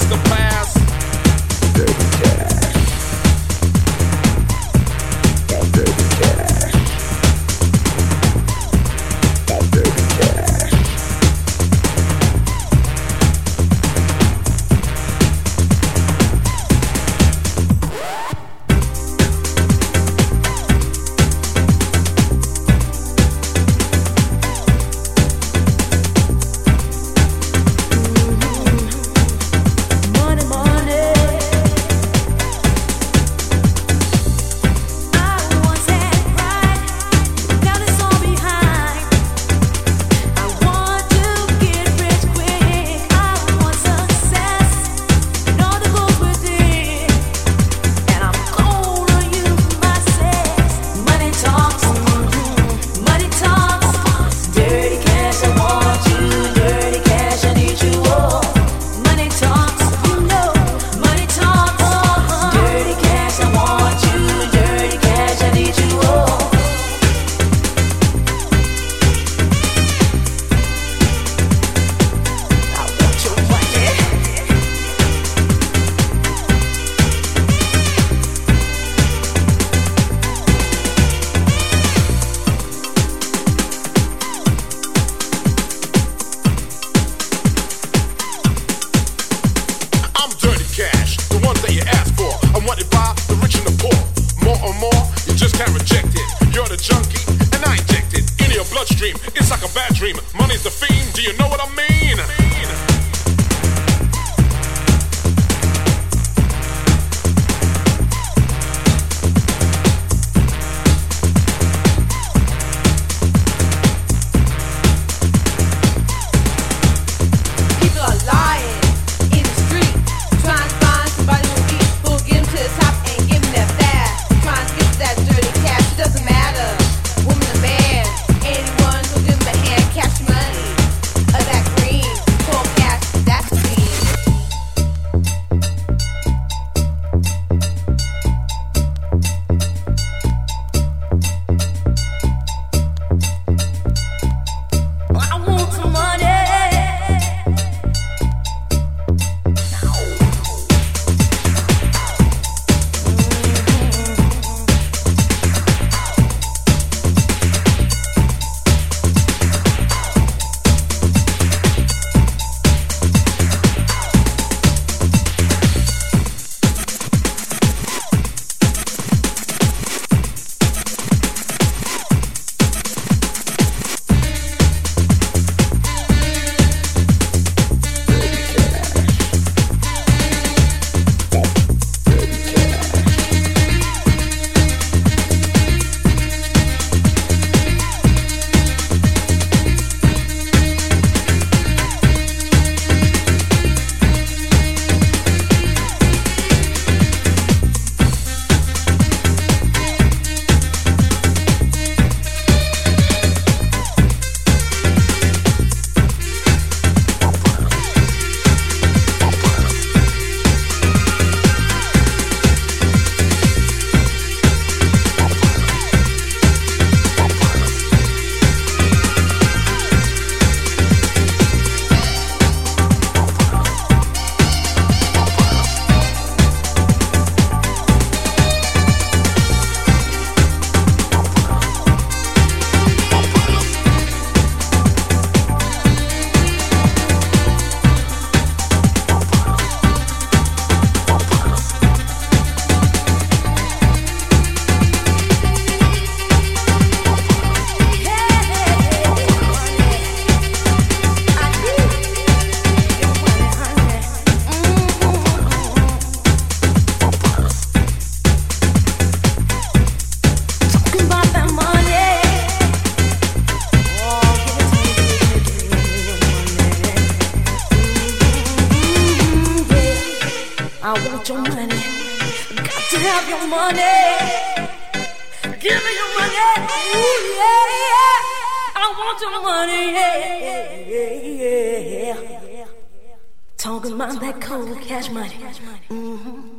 the past. It's like a bad dream. Money's the fiend. Do you know what I mean? People are lying in the street, trying to find somebody who eat, who'll get them to the top and give them that fast. Trying to get to that dirty cash. It doesn't matter, woman or man. Anyone who'll give them a hand, cash money, or that green, cold cash, that's green. I want some money. I want your money. Got to have your money. Give me your money. Ooh, yeah, yeah. I want your money. Yeah, yeah, yeah. Talking about that cold cash money. Mm-hmm.